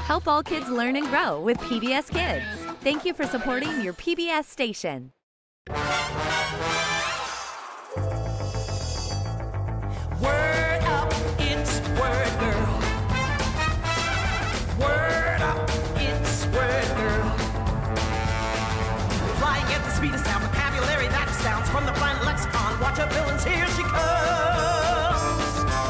Help all kids learn and grow with PBS Kids. Thank you for supporting your PBS station. Word up, it's Word Girl. Word up, it's Word Girl. Flying at the speed of sound, vocabulary that astounds. From the planet lexicon, watch her villains, here she comes.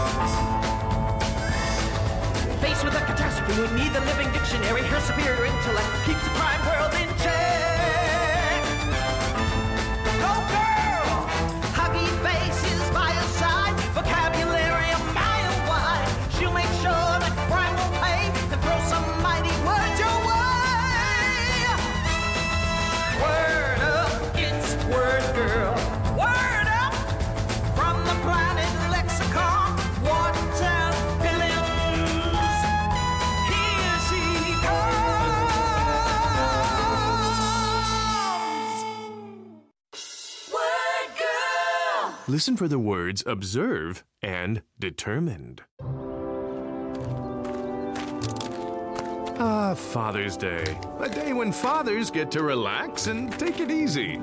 Faced with a catastrophe, we need the living dictionary. Her superior intellect keeps the crime world in check. Go girl! Huggy faces by her side, vocabulary a mile wide. She'll make sure that crime will pay and throw some mighty words your way. Word up, it's Word Girl. Word up from the planet lexicon. Watch out, villains. Here she comes. Word Girl. Listen for the words observe and determined. Ah, Father's Day. A day when fathers get to relax and take it easy.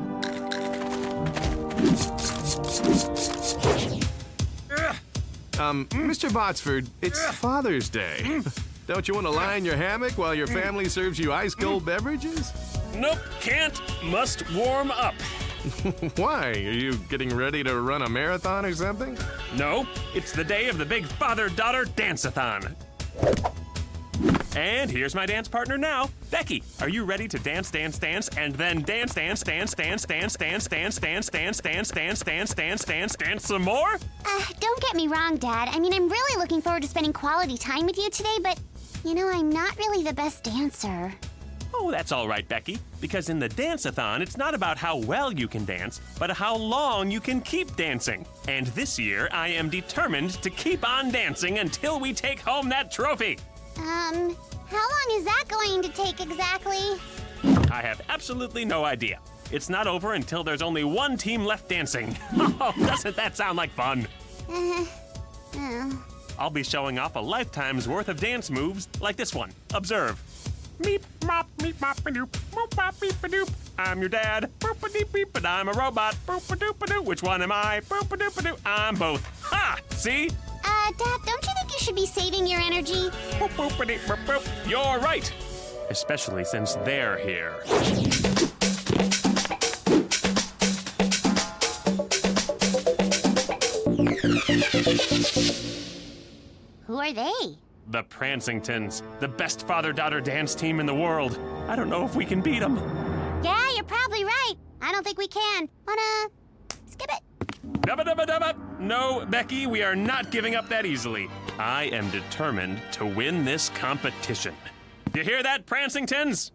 Mr. Botsford, it's Father's Day. Don't you want to lie in your hammock while your family serves you ice-cold beverages? Nope, can't. Must warm up. Why? Are you getting ready to run a marathon or something? No, it's the day of the big father-daughter dance-a-thon. And here's my dance partner now, Becky. Are you ready to dance, dance, dance, and then dance, dance, dance, dance, dance, dance, dance, dance, dance, dance, dance, dance, dance, dance, dance some more? Don't get me wrong, Dad. I mean, I'm really looking forward to spending quality time with you today, but, you know, I'm not really the best dancer. Oh, that's all right, Becky. Because in the dance-a-thon, it's not about how well you can dance, but how long you can keep dancing. And this year, I am determined to keep on dancing until we take home that trophy. How long is that going to take exactly? I have absolutely no idea. It's not over until there's only one team left dancing. Oh, doesn't that sound like fun? I'll be showing off a lifetime's worth of dance moves like this one. Observe. Meep, mop, meep, mop, a-doop, moop, mop, beep, a-doop. I'm your dad. Boop-a-doop, beep, but I'm a robot. Boop-a-doop-a-doo. Which one am I? Boop-a-doop-a-doo. I'm both. Ha! See? Dad, don't you think you should be saving your energy? Boop, boop-a-doop, boop, boop. You're right. Especially since they're here. Who are they? The Prancingtons, the best father-daughter dance team in the world. I don't know if we can beat them. Yeah, you're probably right. I don't think we can. Wanna skip it? Dubba-dubba-dubba. No, Becky, we are not giving up that easily. I am determined to win this competition. You hear that, Prancingtons?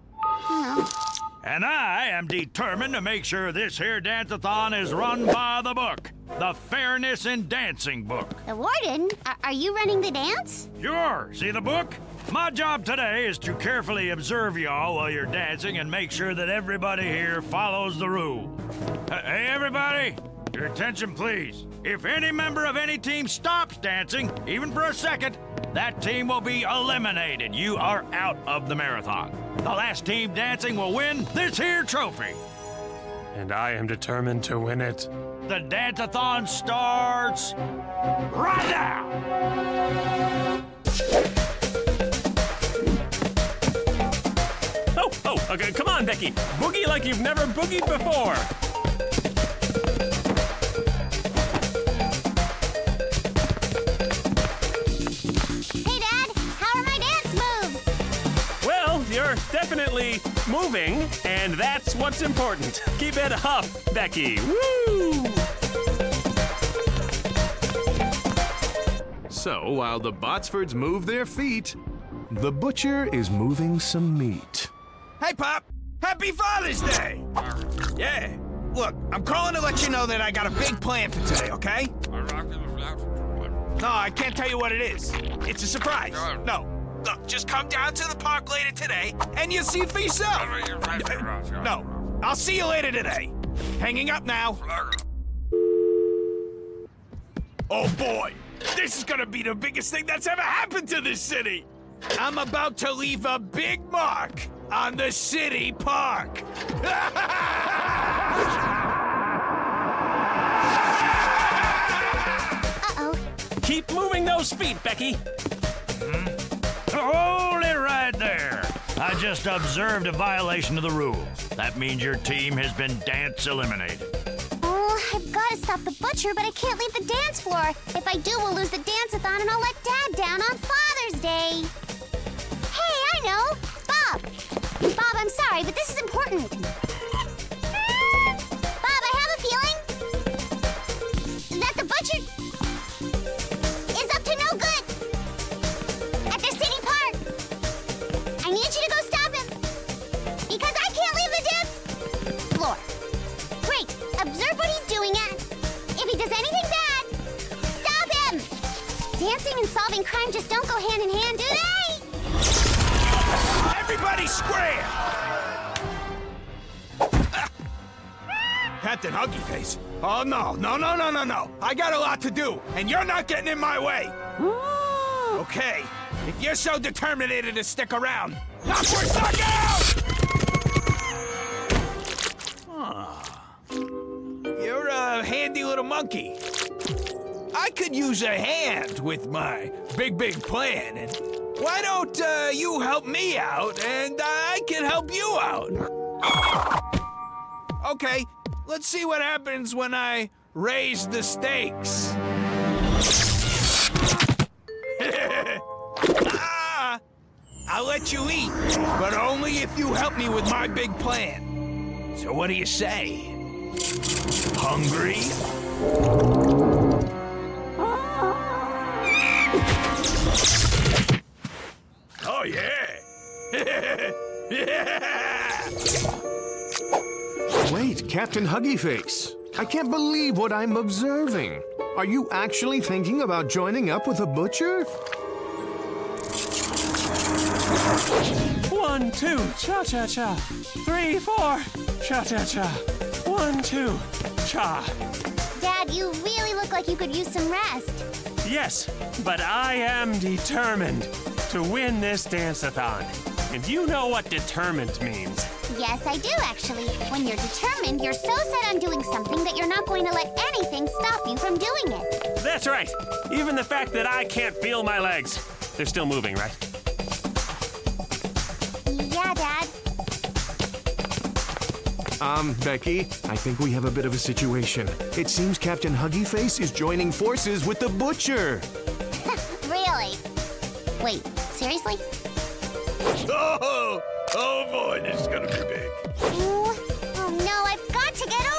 And I am determined to make sure this here dance-a-thon is run by the book. The Fairness in Dancing book. The warden? Are you running the dance? Sure. See the book? My job today is to carefully observe y'all while you're dancing and make sure that everybody here follows the rule. Hey, everybody, your attention, please. If any member of any team stops dancing, even for a second, that team will be eliminated. You are out of the marathon. The last team dancing will win this here trophy. And I am determined to win it. The dance-a-thon starts right now. Oh, okay, come on, Becky. Boogie like you've never boogied before. Hey, Dad, how are my dance moves? Well, you're definitely moving, and that's what's important. Keep it up, Becky. Woo! So, while the Botsfords move their feet, the butcher is moving some meat. Hey, Pop! Happy Father's Day! Yeah. Look, I'm calling to let you know that I got a big plan for today, okay? No, I can't tell you what it is. It's a surprise. No. Look, just come down to the park later today, and you'll see for yourself. No. I'll see you later today. Hanging up now. Oh, boy. This is gonna be the biggest thing that's ever happened to this city. I'm about to leave a big mark on the city park. Uh-oh. Keep moving those feet, Becky. Hold it right there. I just observed a violation of the rules. That means your team has been dance eliminated. Oh, I've got to stop the butcher, but I can't leave the dance floor. If I do, we'll lose the dance-a-thon and I'll let Dad down on Father's Day. Hey, I know. Bob. Bob, I'm sorry, but this is important. Bob, I have a feeling that the butcher is up to no good at the city park. I need you to go stop him because I can't leave the dance floor. Great. Observe what he's doing and if he does anything bad, stop him. Dancing and solving crime just don't go hand in hand, do they? Everybody scram! Captain Huggy Face. Oh, no. I got a lot to do, and you're not getting in my way. Okay, if you're so determined to stick around, knock we're stuck out! You're a handy little monkey. I could use a hand with my big plan, and why don't you help me out, and I can help you out? Okay, let's see what happens when I raise the stakes. I'll let you eat, but only if you help me with my big plan. So what do you say? Hungry? Oh, yeah! Wait, Captain Huggy Face. I can't believe what I'm observing. Are you actually thinking about joining up with a butcher? 1, 2, cha-cha-cha. 3, 4, cha-cha-cha. 1, 2, cha. Dad, you really look like you could use some rest. Yes, but I am determined to win this dance-a-thon. And you know what determined means. Yes, I do, actually. When you're determined, you're so set on doing something that you're not going to let anything stop you from doing it. That's right. Even the fact that I can't feel my legs. They're still moving, right? Yeah, Dad. Becky, I think we have a bit of a situation. It seems Captain Huggy Face is joining forces with the butcher. Really? Wait, seriously? Oh boy, this is gonna be big. Oh no, I've got to get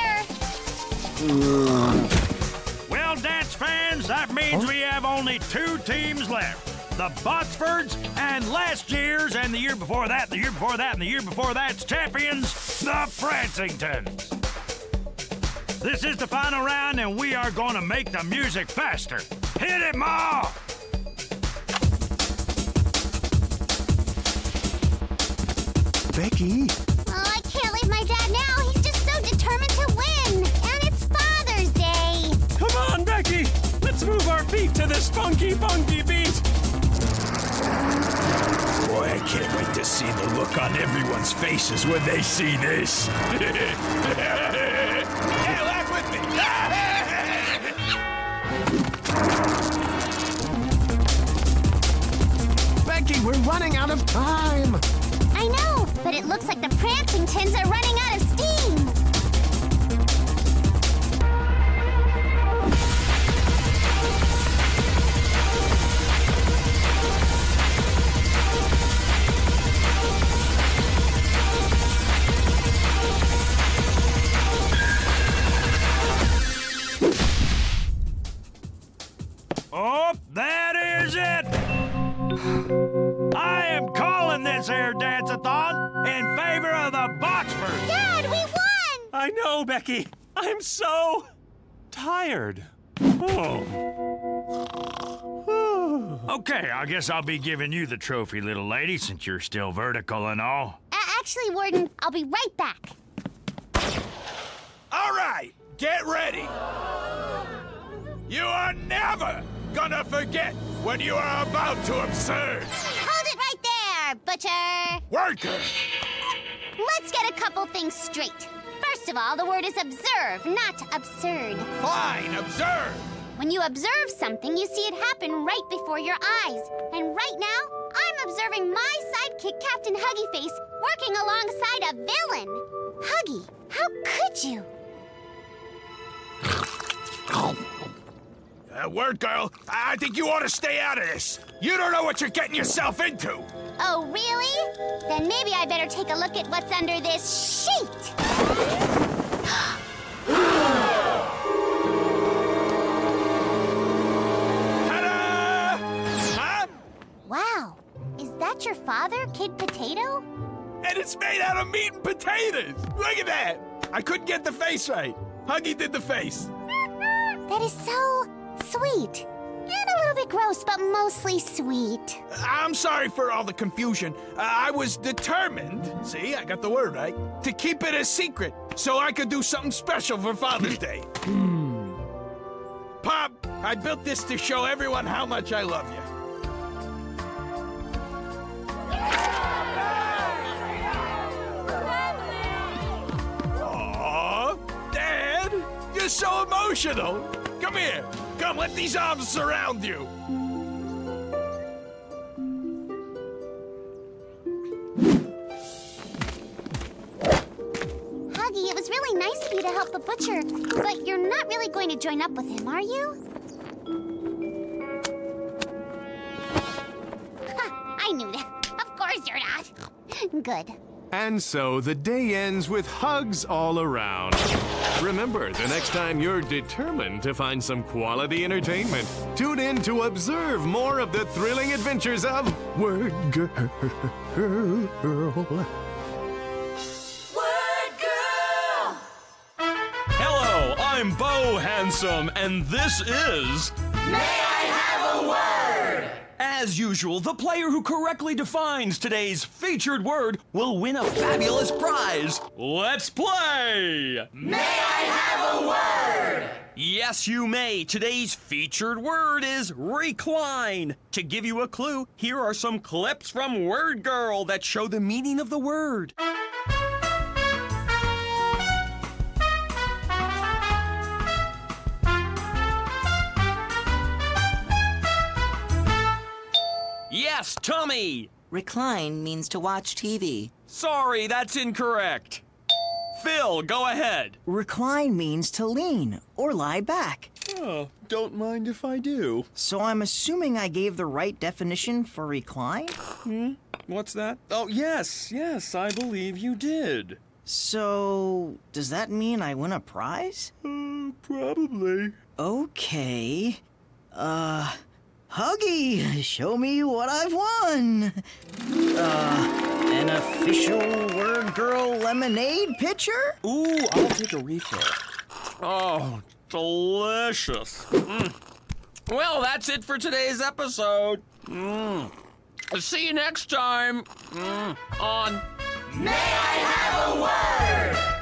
over there. Well, dance fans, that means we have only 2 teams left. The Botsfords and last year's and the year before that, the year before that, and the year before that's champions, the Fransingtons. This is the final round, and we are going to make the music faster. Hit it, Ma! Becky? Oh, I can't leave my dad now. He's just so determined to win. And it's Father's Day. Come on, Becky. Let's move our feet to this funky beat. Boy, I can't wait to see the look on everyone's faces when they see this. Hey, laugh with me. Becky, we're running out of time. I know, but it looks like the Prancingtons are running out of steam. Oh, that is it! I am calling this here dance-a-thon in favor of the Botsford. Dad, we won! I know, Becky. I'm so tired. Oh. Okay, I guess I'll be giving you the trophy, little lady, since you're still vertical and all. Actually, Warden, I'll be right back. All right, get ready. You are never gonna forget what you are about to observe. Hold it right there, Butcher. Worker! Let's get a couple things straight. First of all, the word is observe, not absurd. Fine, observe. When you observe something, you see it happen right before your eyes. And right now, I'm observing my sidekick, Captain Huggy Face, working alongside a villain. Huggy, how could you? Word girl, I think you ought to stay out of this. You don't know what you're getting yourself into. Oh, really? Then maybe I better take a look at what's under this sheet. Ta-da! Huh? Wow, is that your father, Kid Potato? And it's made out of meat and potatoes. Look at that. I couldn't get the face right. Huggy did the face. That is so sweet. And a little bit gross, but mostly sweet. I'm sorry for all the confusion. I was determined, see, I got the word right, to keep it a secret so I could do something special for Father's Day. Pop, I built this to show everyone how much I love you. Aw, Dad, you're so emotional. Come here. Come, let these arms surround you. Huggy, it was really nice of you to help the butcher, but you're not really going to join up with him, are you? I knew that. Of course you're not. Good. And so the day ends with hugs all around. Remember, the next time you're determined to find some quality entertainment, tune in to observe more of the thrilling adventures of Word Girl. Hello, I'm Bo Handsome, and this is... May I Have a Word? As usual, the player who correctly defines today's featured word will win a fabulous prize. Let's play! May I have a word? Yes, you may. Today's featured word is recline. To give you a clue, here are some clips from Word Girl that show the meaning of the word. Yes, Tommy! Recline means to watch TV. Sorry, that's incorrect. Phil, go ahead. Recline means to lean or lie back. Oh, don't mind if I do. So I'm assuming I gave the right definition for recline? What's that? Oh, yes, I believe you did. So, does that mean I win a prize? Probably. Okay. Huggy, show me what I've won. An official Word Girl lemonade pitcher? Ooh, I'll take a refill. Oh, delicious. Well, that's it for today's episode. See you next time on May I Have a Word?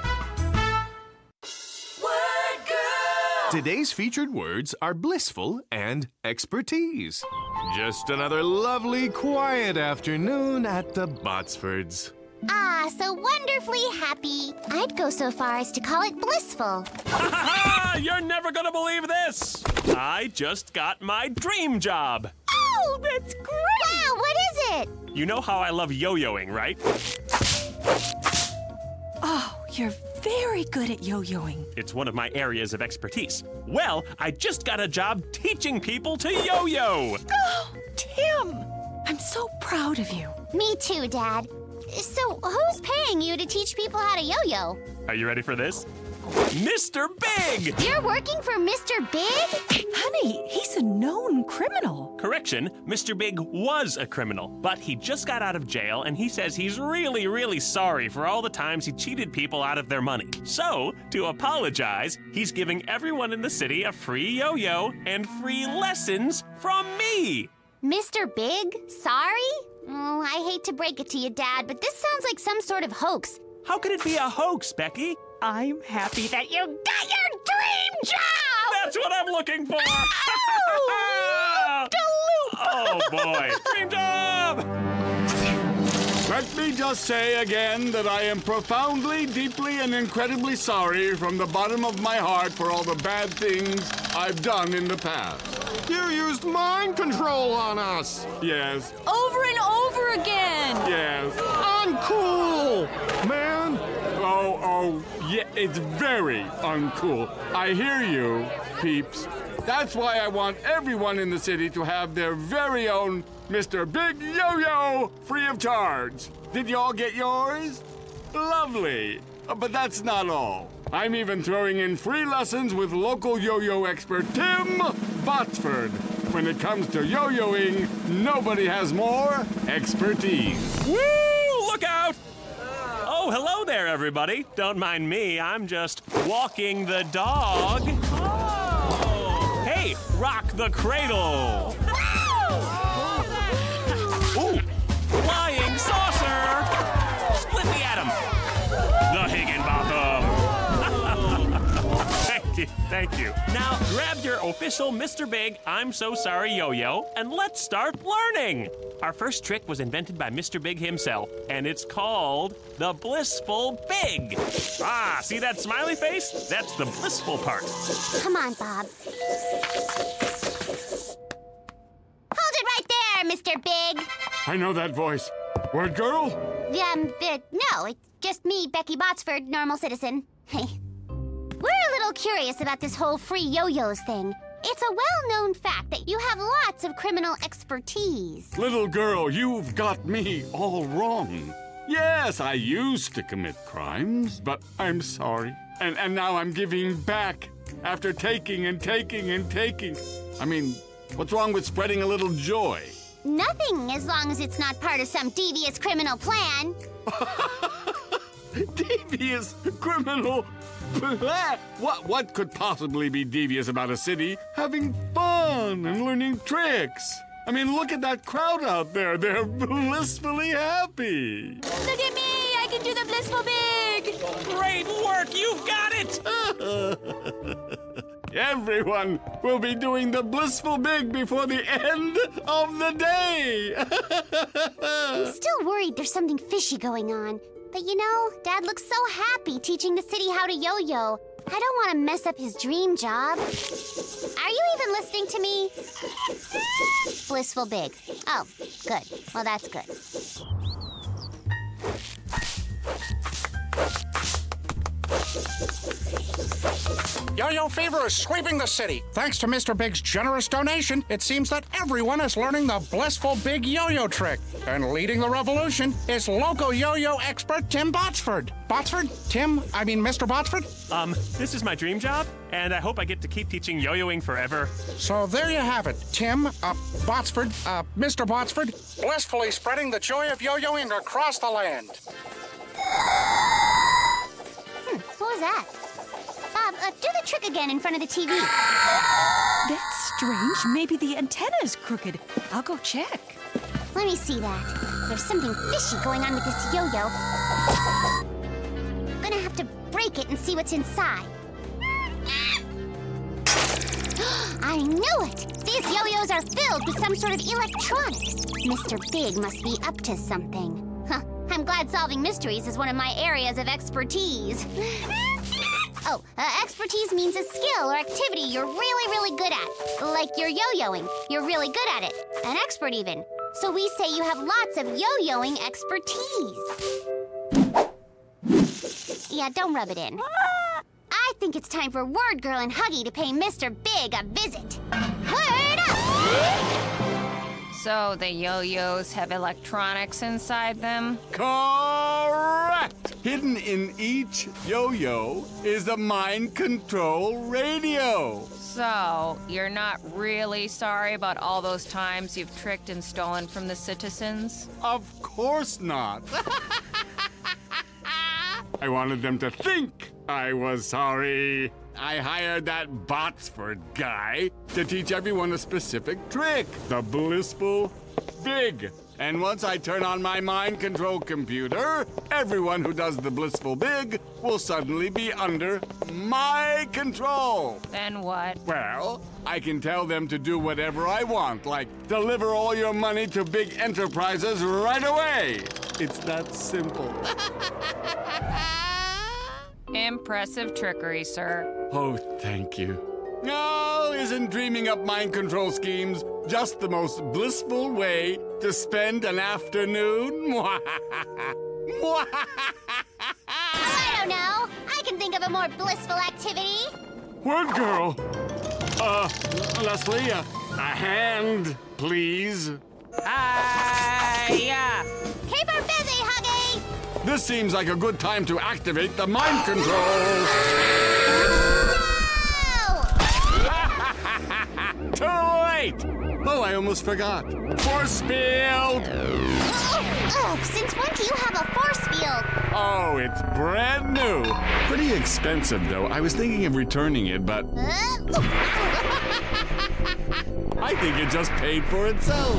Word Girl! Today's featured words are blissful and expertise. Just another lovely, quiet afternoon at the Botsfords. Ah, so wonderfully happy. I'd go so far as to call it blissful. Ha! You're never gonna believe this! I just got my dream job. Oh, that's great! Wow, what is it? You know how I love yo-yoing, right? Oh, you're very good at yo-yoing. It's one of my areas of expertise. Well, I just got a job teaching people to yo-yo. Oh, Tim, I'm so proud of you. Me too, Dad. So, who's paying you to teach people how to yo-yo? Are you ready for this? Mr. Big! You're working for Mr. Big? Honey, he's a known criminal. Correction, Mr. Big was a criminal, but he just got out of jail and he says he's really, really sorry for all the times he cheated people out of their money. So, to apologize, he's giving everyone in the city a free yo-yo and free lessons from me. Mr. Big? Sorry? Oh, I hate to break it to you, Dad, but this sounds like some sort of hoax. How could it be a hoax, Becky? I'm happy that you got your dream job! That's what I'm looking for! Oh, Oh, boy. Dream job! Let me just say again that I am profoundly, deeply, and incredibly sorry from the bottom of my heart for all the bad things I've done in the past. You used mind control on us. Yes, Over and over again! yes. Uncool! Man, Oh, yeah, it's very uncool. I hear you, peeps. That's why I want everyone in the city to have their very own Mr. Big Yo-Yo free of charge. Did y'all get yours? Lovely. But that's not all. I'm even throwing in free lessons with local yo-yo expert Tim Botsford. When it comes to yo-yoing, nobody has more expertise. Woo! Look out! Oh, hello there, everybody. Don't mind me. I'm just walking the dog. Oh. Hey, rock the cradle. Ooh, flying saucer. Split the atom. The Higginbotham. Thank you. Now, grab your official Mr. Big I'm So Sorry Yo-Yo, and let's start learning. Our first trick was invented by Mr. Big himself, and it's called the Blissful Big. Ah, see that smiley face? That's the blissful part. Come on, Bob. Hold it right there, Mr. Big. I know that voice. Word girl? No, it's just me, Becky Botsford, normal citizen. Hey. We're a little curious about this whole free yo-yos thing. It's a well-known fact that you have lots of criminal expertise. Little girl, you've got me all wrong. Yes, I used to commit crimes, but I'm sorry. And now I'm giving back after taking and taking and taking. I mean, what's wrong with spreading a little joy? Nothing, as long as it's not part of some devious criminal plan. Devious criminal? What could possibly be devious about a city having fun and learning tricks? I mean, look at that crowd out there. They're blissfully happy. Look at me! I can do the blissful big! Great work! You've got it! Everyone will be doing the blissful big before the end of the day. I'm still worried there's something fishy going on. But you know, Dad looks so happy teaching the city how to yo-yo. I don't want to mess up his dream job. Are you even listening to me? Blissful Big. Oh, good. Well, that's good. Yo-yo fever is sweeping the city. Thanks to Mr. Big's generous donation, it seems that everyone is learning the blissful big yo-yo trick. And leading the revolution is local yo-yo expert Tim Botsford. Mr. Botsford? This is my dream job, and I hope I get to keep teaching yo-yoing forever. So there you have it. Tim, Mr. Botsford, blissfully spreading the joy of yo-yoing across the land. What was that? Bob, do the trick again in front of the TV. That's strange. Maybe the antenna's crooked. I'll go check. Let me see that. There's something fishy going on with this yo-yo. I'm gonna have to break it and see what's inside. I knew it! These yo-yos are filled with some sort of electronics. Mr. Big must be up to something. Huh, I'm glad solving mysteries is one of my areas of expertise. Expertise means a skill or activity you're really, really good at. Like you're yo-yoing. You're really good at it. An expert even. So we say you have lots of yo-yoing expertise. Yeah, don't rub it in. I think it's time for Word Girl and Huggy to pay Mr. Big a visit. Word up! So the yo-yos have electronics inside them? Correct! Hidden in each yo-yo is a mind control radio. So, you're not really sorry about all those times you've tricked and stolen from the citizens? Of course not. I wanted them to think I was sorry. I hired that Botsford guy to teach everyone a specific trick. The blissful big. And once I turn on my mind control computer, everyone who does the Blissful Big will suddenly be under my control. Then what? Well, I can tell them to do whatever I want, like deliver all your money to big enterprises right away. It's that simple. Impressive trickery, sir. Oh, thank you. No, isn't dreaming up mind control schemes just the most blissful way to spend an afternoon? I don't know. I can think of a more blissful activity. Word girl. Leslie, a hand, please. Yeah. Keep her busy, Huggy. This seems like a good time to activate the mind control. Too late! Oh, I almost forgot. Force field! Oh, since when do you have a force field? Oh, it's brand new. Pretty expensive, though. I was thinking of returning it, but I think it just paid for itself.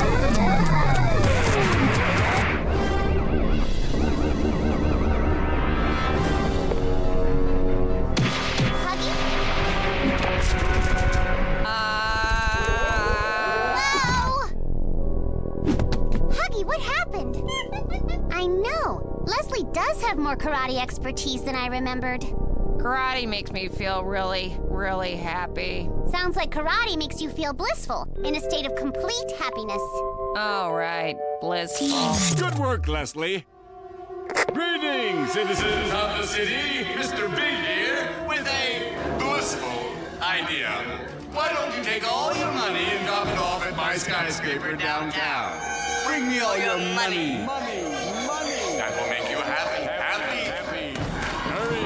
What happened? I know. Leslie does have more karate expertise than I remembered. Karate makes me feel really, really happy. Sounds like karate makes you feel blissful, in a state of complete happiness. All right, blissful. Good work, Leslie. Greetings, citizens of the city. Mr. Big here with a blissful idea. Why don't you take all your money and drop it off at my skyscraper downtown? Bring me all your money. Money. That will make you happy. Hurry.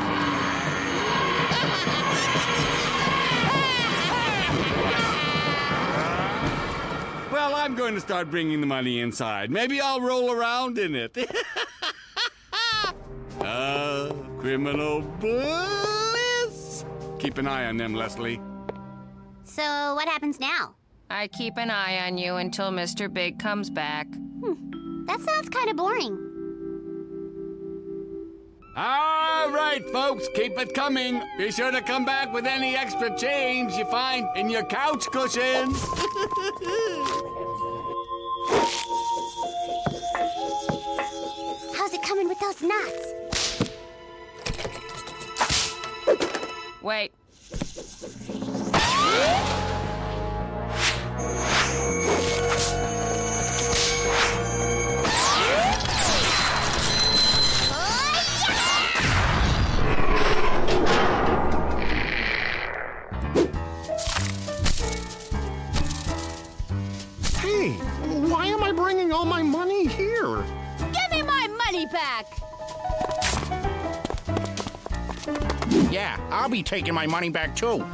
Well, I'm going to start bringing the money inside. Maybe I'll roll around in it. Criminal bliss. Keep an eye on them, Leslie. So what happens now? I keep an eye on you until Mr. Big comes back. That sounds kind of boring. All right, folks, keep it coming. Be sure to come back with any extra change you find in your couch cushions. How's it coming with those knots? Wait. Hey, why am I bringing all my money here? Give me my money back! Yeah, I'll be taking my money back, too.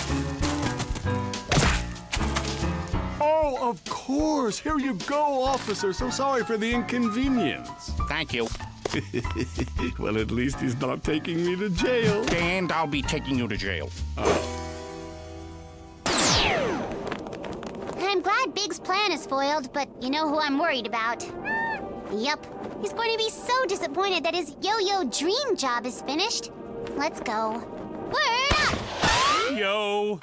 Oh, of course. Here you go, officer. So sorry for the inconvenience. Thank you. Well, at least he's not taking me to jail. And I'll be taking you to jail. I'm glad Big's plan is foiled, but you know who I'm worried about. Yup. He's going to be so disappointed that his yo-yo dream job is finished. Let's go. Word up! Yo.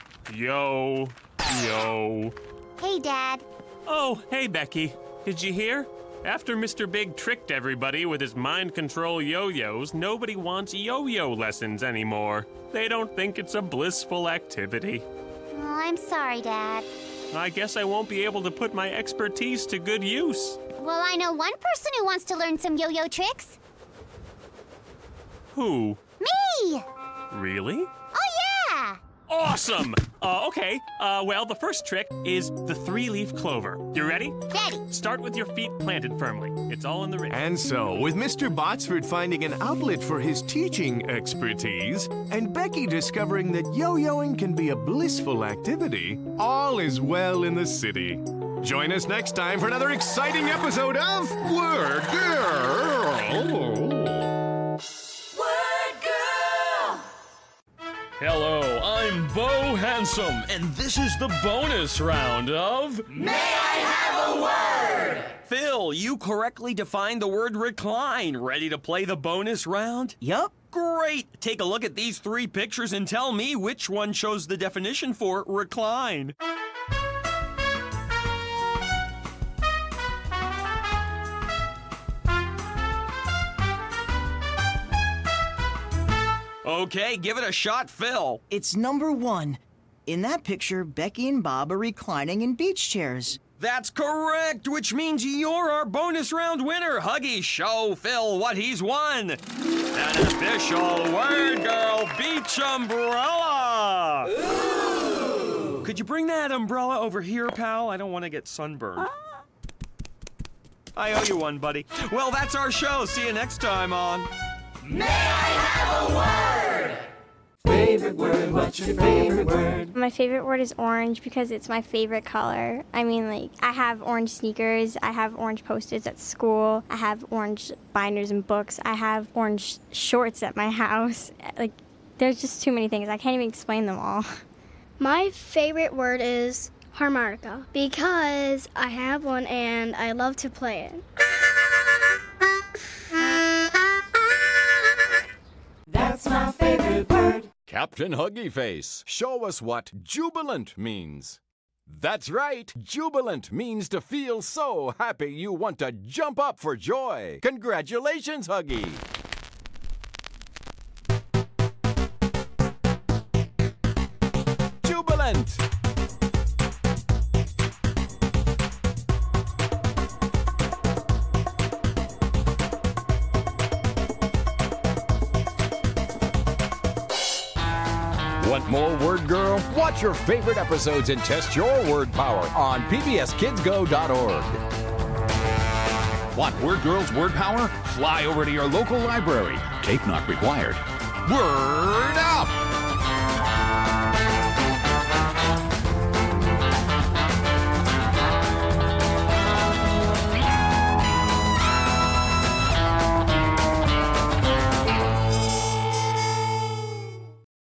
Hey, Dad. Oh, hey, Becky. Did you hear? After Mr. Big tricked everybody with his mind control yo-yos, nobody wants yo-yo lessons anymore. They don't think it's a blissful activity. Oh, I'm sorry, Dad. I guess I won't be able to put my expertise to good use. Well, I know one person who wants to learn some yo-yo tricks. Who? Me! Really? Oh, yeah! Awesome! Okay. Well, the first trick is the 3-leaf clover. You ready? Ready. Start with your feet planted firmly. It's all in the ring. And so, with Mr. Botsford finding an outlet for his teaching expertise, and Becky discovering that yo-yoing can be a blissful activity, all is well in the city. Join us next time for another exciting episode of Word Girl! Hello, I'm Bo Hansen. Handsome, and this is the bonus round of... May I have a word? Phil, you correctly defined the word recline. Ready to play the bonus round? Yup. Great! Take a look at these 3 pictures and tell me which one shows the definition for recline. Okay, give it a shot, Phil. It's number 1. In that picture, Becky and Bob are reclining in beach chairs. That's correct, which means you're our bonus round winner. Huggy, show Phil what he's won. An official Word Girl beach umbrella. Ooh. Could you bring that umbrella over here, pal? I don't want to get sunburned. I owe you one, buddy. Well, that's our show. See you next time on... May I have a word? Favorite word, what's your favorite word? My favorite word is orange because it's my favorite color. I mean, like, I have orange sneakers, I have orange Post-its at school, I have orange binders and books, I have orange shorts at my house. Like, there's just too many things. I can't even explain them all. My favorite word is harmonica because I have one and I love to play it. That's my favorite word. Captain Huggy Face, show us what jubilant means. That's right, jubilant means to feel so happy you want to jump up for joy. Congratulations, Huggy. Jubilant. Want more Word Girl? Watch your favorite episodes and test your word power on pbskidsgo.org. Want Word Girl's word power? Fly over to your local library. Tape not required. Word up!